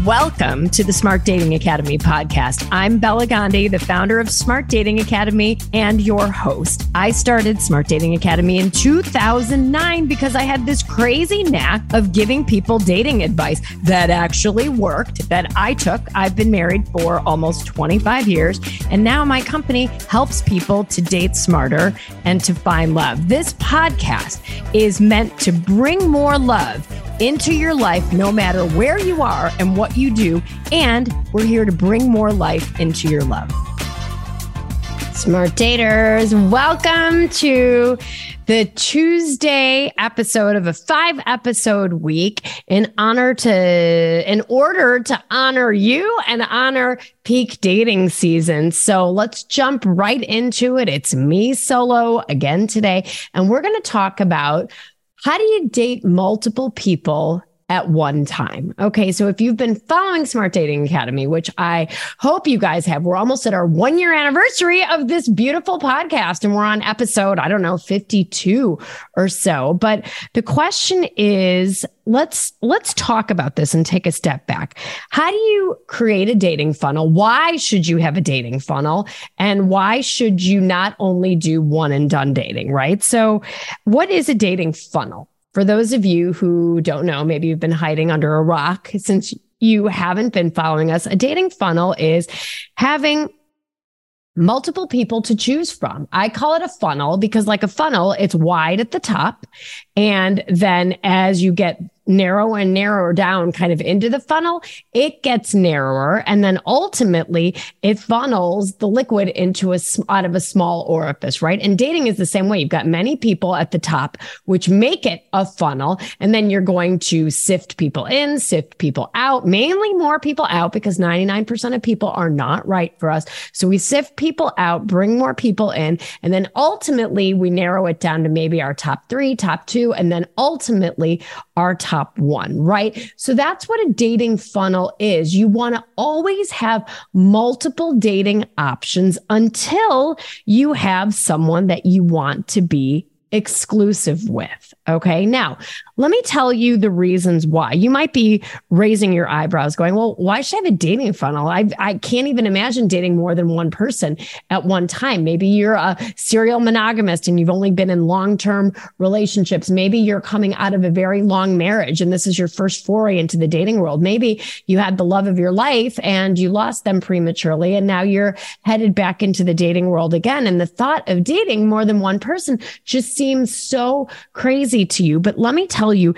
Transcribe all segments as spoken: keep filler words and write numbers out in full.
Welcome to the Smart Dating Academy podcast. I'm Bella Gandhi, the founder of Smart Dating Academy and your host. I started Smart Dating Academy in two thousand nine because I had this crazy knack of giving people dating advice that actually worked, that I took. I've been married for almost twenty-five years, and now my company helps people to date smarter and to find love. This podcast is meant to bring more love into your life, no matter where you are and what you do. And we're here to bring more life into your love. Smart daters, welcome to the Tuesday episode of a five episode week in honor to, in order to honor you and honor peak dating season. So let's jump right into it. It's me solo again today, and we're going to talk about how do you date multiple people at one time? Okay, so if you've been following Smart Dating Academy, which I hope you guys have, we're almost at our one year anniversary of this beautiful podcast, and we're on episode, I don't know, fifty-two or so. But the question is, let's let's talk about this and take a step back. How do you create a dating funnel? Why should you have a dating funnel? And why should you not only do one and done dating, right? So what is a dating funnel? For those of you who don't know, maybe you've been hiding under a rock since you haven't been following us. A dating funnel is having multiple people to choose from. I call it a funnel because, like a funnel, it's wide at the top. And then as you get narrow and narrower down kind of into the funnel, it gets narrower. And then ultimately it funnels the liquid into a, out of a small orifice, right? And dating is the same way. You've got many people at the top, which make it a funnel. And then you're going to sift people in, sift people out, mainly more people out because ninety-nine percent of people are not right for us. So we sift people out, bring more people in, and then ultimately we narrow it down to maybe our top three, top two, and then ultimately our top one, right? So that's what a dating funnel is. You want to always have multiple dating options until you have someone that you want to be exclusive with. Okay. Now, let me tell you the reasons why. You might be raising your eyebrows going, well, why should I have a dating funnel? I, I can't even imagine dating more than one person at one time. Maybe you're a serial monogamist and you've only been in long-term relationships. Maybe you're coming out of a very long marriage and this is your first foray into the dating world. Maybe you had the love of your life and you lost them prematurely and now you're headed back into the dating world again. And the thought of dating more than one person just seems so crazy to you. But let me tell you,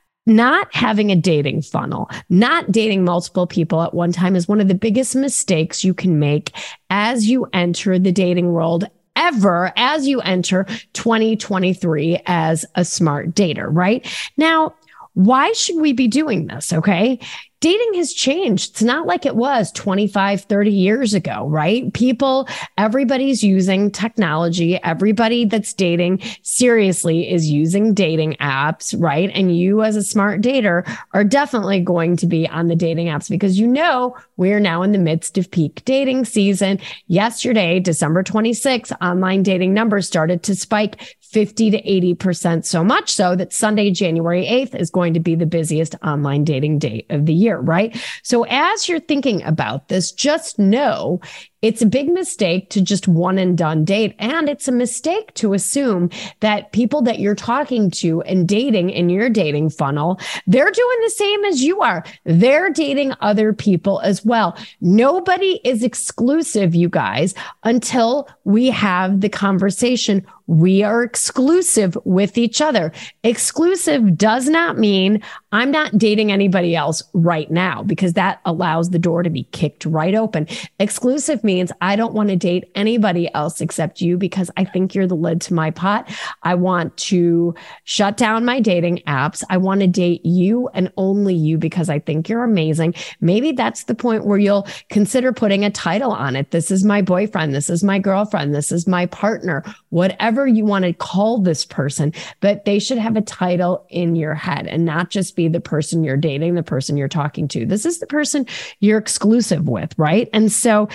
not having a dating funnel, not dating multiple people at one time is one of the biggest mistakes you can make as you enter the dating world ever, as you enter twenty twenty-three as a smart dater, right? Now, why should we be doing this? Okay. Dating has changed. It's not like it was twenty-five, thirty years ago, right? People, everybody's using technology. Everybody that's dating seriously is using dating apps, right? And you as a smart dater are definitely going to be on the dating apps because you know we're now in the midst of peak dating season. Yesterday, December twenty-sixth, online dating numbers started to spike fifty to eighty percent, so much so that Sunday, January eighth is going to be the busiest online dating day of the year, right? So as you're thinking about this, just know it's a big mistake to just one and done date. And it's a mistake to assume that people that you're talking to and dating in your dating funnel, they're doing the same as you are. They're dating other people as well. Nobody is exclusive, you guys, until we have the conversation. We are exclusive with each other. Exclusive does not mean I'm not dating anybody else right now, because that allows the door to be kicked right open. Exclusive means I don't want to date anybody else except you because I think you're the lid to my pot. I want to shut down my dating apps. I want to date you and only you because I think you're amazing. Maybe that's the point where you'll consider putting a title on it. This is my boyfriend. This is my girlfriend. This is my partner. Whatever you want to call this person, but they should have a title in your head and not just be the person you're dating, the person you're talking to. This is the person you're exclusive with, right? And so this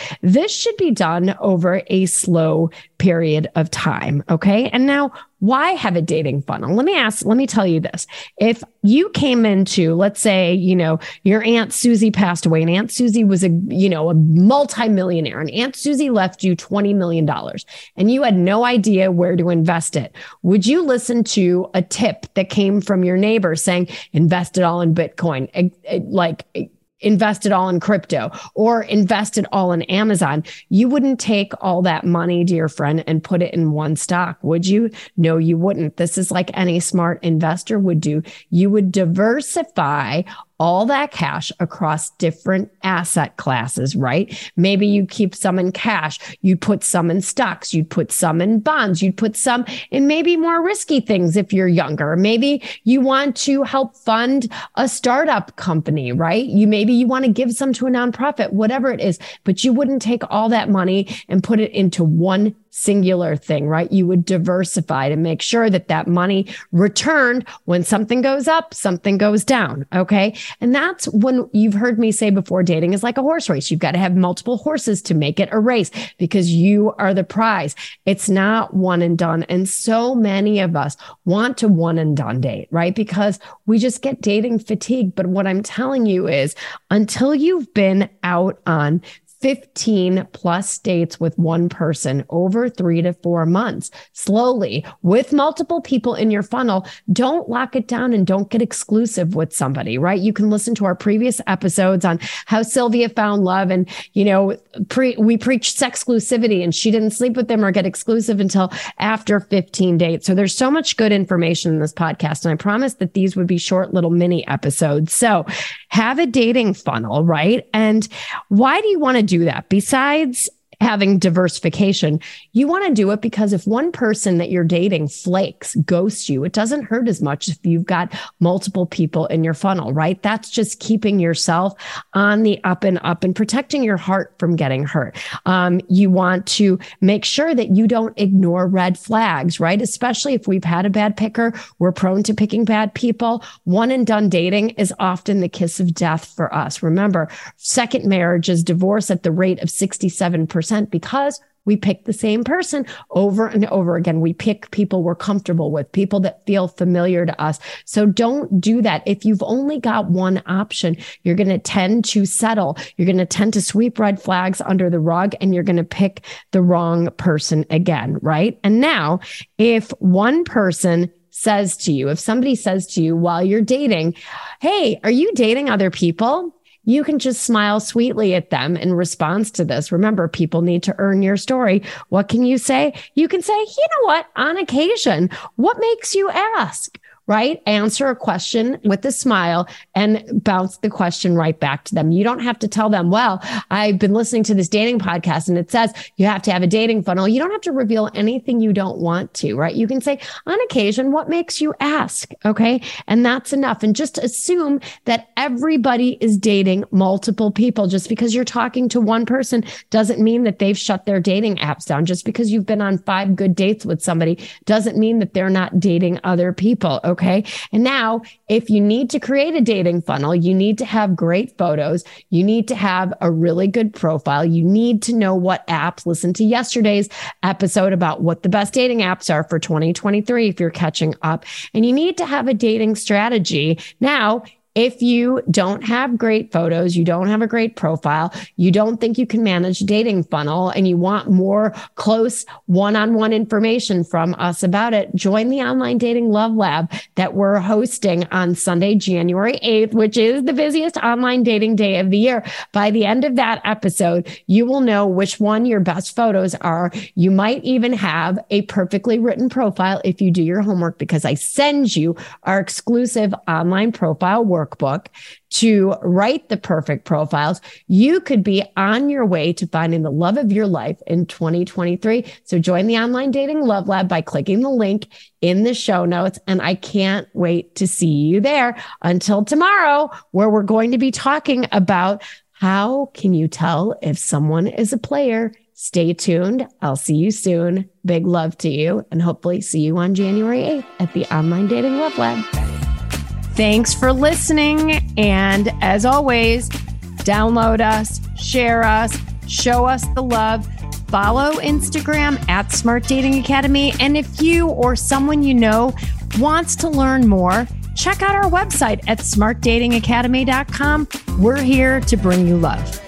this should be done over a slow period of time. Okay. And now, why have a dating funnel? Let me ask, let me tell you this. If you came into, let's say, you know, your Aunt Susie passed away and Aunt Susie was a, you know, a multimillionaire and Aunt Susie left you twenty million dollars and you had no idea where to invest it. Would you listen to a tip that came from your neighbor saying, invest it all in Bitcoin? Like, invest it all in crypto or invest it all in Amazon? You wouldn't take all that money, dear friend, and put it in one stock, would you? No, you wouldn't. This is like any smart investor would do. You would diversify all that cash across different asset classes, right? Maybe you keep some in cash, you put some in stocks, you'd put some in bonds, you'd put some in maybe more risky things if you're younger. Maybe you want to help fund a startup company, right? You maybe you want to give some to a nonprofit, whatever it is, but you wouldn't take all that money and put it into one singular thing, right? You would diversify to make sure that that money returned when something goes up, something goes down. Okay. And that's when you've heard me say before, dating is like a horse race. You've got to have multiple horses to make it a race because you are the prize. It's not one and done. And so many of us want to one and done date, right? Because we just get dating fatigue. But what I'm telling you is until you've been out on fifteen plus dates with one person over three to four months, slowly with multiple people in your funnel, don't lock it down and don't get exclusive with somebody, right? You can listen to our previous episodes on how Sylvia found love and, you know, pre- we preached sexclusivity and she didn't sleep with them or get exclusive until after fifteen dates. So there's so much good information in this podcast. And I promised that these would be short little mini episodes. So have a dating funnel, right? And why do you want to do that? Besides having diversification, you want to do it because if one person that you're dating flakes, ghosts you, it doesn't hurt as much if you've got multiple people in your funnel, right? That's just keeping yourself on the up and up and protecting your heart from getting hurt. Um, you want to make sure that you don't ignore red flags, right? Especially if we've had a bad picker, we're prone to picking bad people. One and done dating is often the kiss of death for us. Remember, second marriage is divorce at the rate of sixty-seven percent. Because we pick the same person over and over again. We pick people we're comfortable with, people that feel familiar to us. So don't do that. If you've only got one option, you're going to tend to settle. You're going to tend to sweep red flags under the rug and you're going to pick the wrong person again, right? And now, if one person says to you, if somebody says to you while you're dating, hey, are you dating other people? You can just smile sweetly at them in response to this. Remember, people need to earn your story. What can you say? You can say, you know what, on occasion, what makes you ask? Right? Answer a question with a smile and bounce the question right back to them. You don't have to tell them, well, I've been listening to this dating podcast and it says you have to have a dating funnel. You don't have to reveal anything you don't want to, right? You can say, on occasion, what makes you ask? Okay. And that's enough. And just assume that everybody is dating multiple people. Just because you're talking to one person doesn't mean that they've shut their dating apps down. Just because you've been on five good dates with somebody doesn't mean that they're not dating other people. Okay. Okay. And now, if you need to create a dating funnel, you need to have great photos. You need to have a really good profile. You need to know what apps. Listen to yesterday's episode about what the best dating apps are for twenty twenty-three if you're catching up. And you need to have a dating strategy. Now, if you don't have great photos, you don't have a great profile, you don't think you can manage a dating funnel, and you want more close one-on-one information from us about it, join the Online Dating Love Lab that we're hosting on Sunday, January eighth, which is the busiest online dating day of the year. By the end of that episode, you will know which one your best photos are. You might even have a perfectly written profile if you do your homework, because I send you our exclusive online profile work workbook to write the perfect profiles. You could be on your way to finding the love of your life in twenty twenty-three. So join the Online Dating Love Lab by clicking the link in the show notes. And I can't wait to see you there. Until tomorrow, where we're going to be talking about how can you tell if someone is a player. Stay tuned. I'll see you soon. Big love to you, and hopefully see you on January eighth at the Online Dating Love Lab. Thanks for listening. And as always, download us, share us, Show us the love. Follow Instagram at Smart Dating Academy. And if you or someone you know wants to learn more, check out our website at smart dating academy dot com. We're here to bring you love.